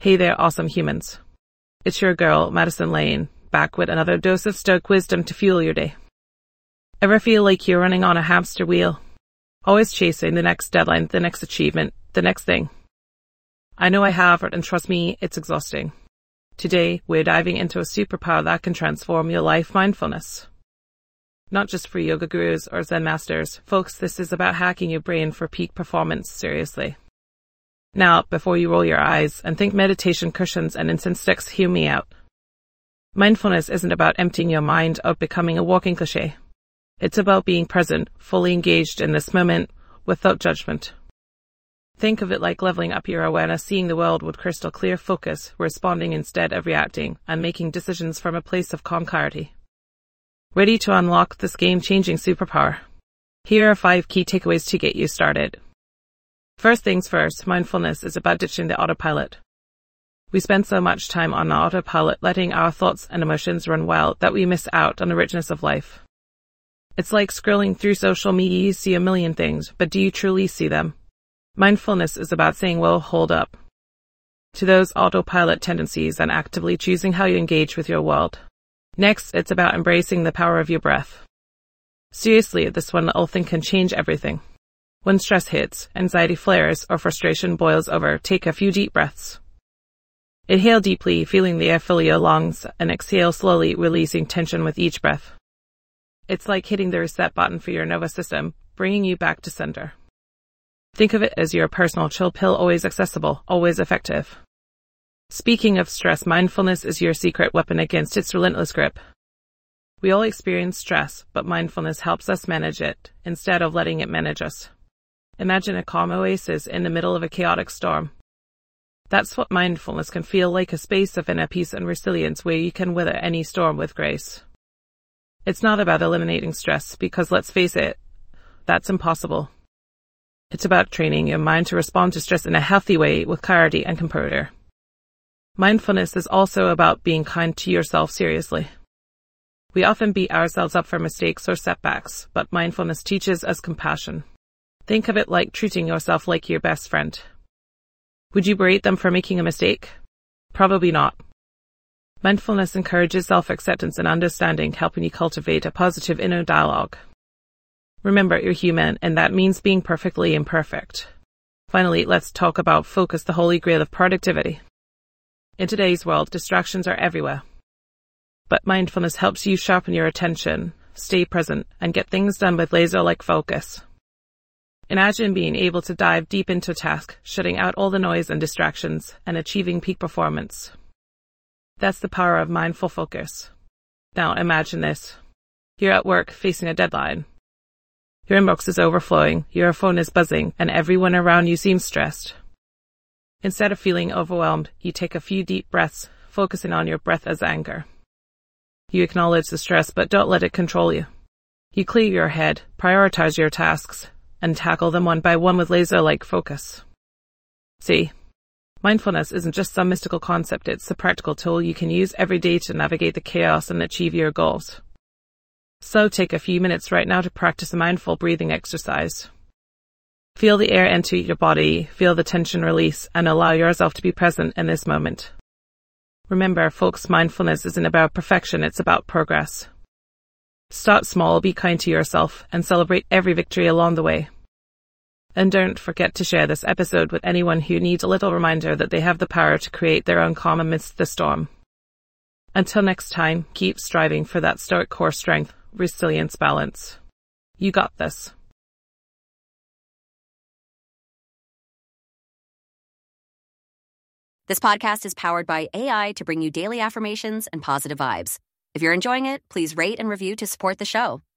Hey there, awesome humans. It's your girl, Madison Lane, back with another dose of Stoic wisdom to fuel your day. Ever feel like you're running on a hamster wheel? Always chasing the next deadline, the next achievement, the next thing. I know I have, and trust me, it's exhausting. Today, we're diving into a superpower that can transform your life: mindfulness. Not just for yoga gurus or Zen masters, folks, this is about hacking your brain for peak performance, seriously. Now, before you roll your eyes and think meditation cushions and incense sticks, hear me out. Mindfulness isn't about emptying your mind or becoming a walking cliché. It's about being present, fully engaged in this moment, without judgment. Think of it like leveling up your awareness, seeing the world with crystal clear focus, responding instead of reacting, and making decisions from a place of calm clarity. Ready to unlock this game-changing superpower? Here are 5 key takeaways to get you started. First things first, mindfulness is about ditching the autopilot. We spend so much time on autopilot, letting our thoughts and emotions run wild, that we miss out on the richness of life. It's like scrolling through social media. You see a million things, but do you truly see them? Mindfulness is about saying, well, hold up, to those autopilot tendencies and actively choosing how you engage with your world. Next, it's about embracing the power of your breath. Seriously, this one little thing can change everything. When stress hits, anxiety flares, or frustration boils over, take a few deep breaths. Inhale deeply, feeling the air fill your lungs, and exhale slowly, releasing tension with each breath. It's like hitting the reset button for your nervous system, bringing you back to center. Think of it as your personal chill pill, always accessible, always effective. Speaking of stress, mindfulness is your secret weapon against its relentless grip. We all experience stress, but mindfulness helps us manage it, instead of letting it manage us. Imagine a calm oasis in the middle of a chaotic storm. That's what mindfulness can feel like, a space of inner peace and resilience where you can weather any storm with grace. It's not about eliminating stress, because let's face it, that's impossible. It's about training your mind to respond to stress in a healthy way with clarity and composure. Mindfulness is also about being kind to yourself, seriously. We often beat ourselves up for mistakes or setbacks, but mindfulness teaches us compassion. Think of it like treating yourself like your best friend. Would you berate them for making a mistake? Probably not. Mindfulness encourages self-acceptance and understanding, helping you cultivate a positive inner dialogue. Remember, you're human, and that means being perfectly imperfect. Finally, let's talk about focus, the holy grail of productivity. In today's world, distractions are everywhere. But mindfulness helps you sharpen your attention, stay present, and get things done with laser-like focus. Imagine being able to dive deep into a task, shutting out all the noise and distractions, and achieving peak performance. That's the power of mindful focus. Now imagine this. You're at work facing a deadline. Your inbox is overflowing, your phone is buzzing, and everyone around you seems stressed. Instead of feeling overwhelmed, you take a few deep breaths, focusing on your breath as anger. You acknowledge the stress, but don't let it control you. You clear your head, prioritize your tasks, and tackle them one by one with laser-like focus. See, mindfulness isn't just some mystical concept, it's a practical tool you can use every day to navigate the chaos and achieve your goals. So take a few minutes right now to practice a mindful breathing exercise. Feel the air enter your body, feel the tension release, and allow yourself to be present in this moment. Remember, folks, mindfulness isn't about perfection, it's about progress. Start small, be kind to yourself, and celebrate every victory along the way. And don't forget to share this episode with anyone who needs a little reminder that they have the power to create their own calm amidst the storm. Until next time, keep striving for that stoic core strength, resilience, balance. You got this. This podcast is powered by AI to bring you daily affirmations and positive vibes. If you're enjoying it, please rate and review to support the show.